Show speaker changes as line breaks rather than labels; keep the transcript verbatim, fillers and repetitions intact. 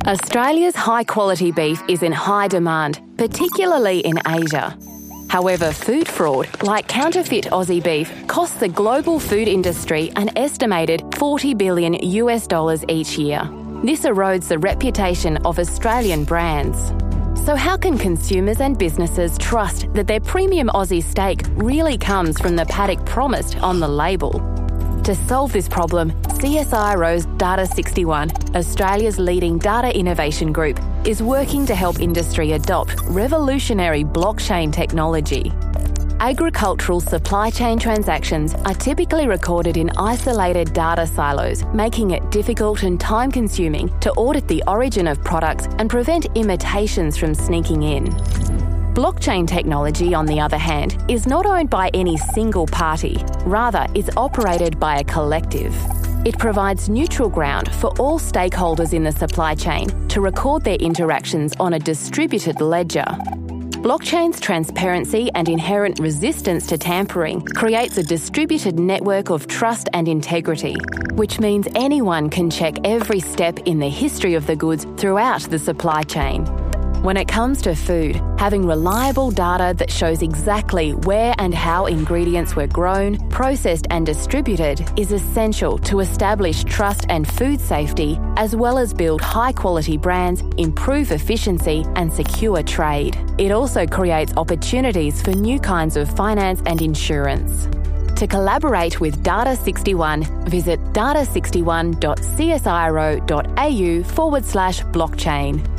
Australia's high-quality beef is in high demand, particularly in Asia. However, food fraud, like counterfeit Aussie beef, costs the global food industry an estimated forty billion US dollars each year. This erodes the reputation of Australian brands. So how can consumers and businesses trust that their premium Aussie steak really comes from the paddock promised on the label? To solve this problem, C S I R O's Data sixty-one, Australia's leading data innovation group, is working to help industry adopt revolutionary blockchain technology. Agricultural supply chain transactions are typically recorded in isolated data silos, making it difficult and time-consuming to audit the origin of products and prevent imitations from sneaking in. Blockchain technology, on the other hand, is not owned by any single party. Rather, it's operated by a collective. It provides neutral ground for all stakeholders in the supply chain to record their interactions on a distributed ledger. Blockchain's transparency and inherent resistance to tampering creates a distributed network of trust and integrity, which means anyone can check every step in the history of the goods throughout the supply chain. When it comes to food, having reliable data that shows exactly where and how ingredients were grown, processed and distributed is essential to establish trust and food safety, as well as build high-quality brands, improve efficiency and secure trade. It also creates opportunities for new kinds of finance and insurance. To collaborate with Data sixty-one, visit data sixty-one dot c s i r o dot a u forward slash blockchain.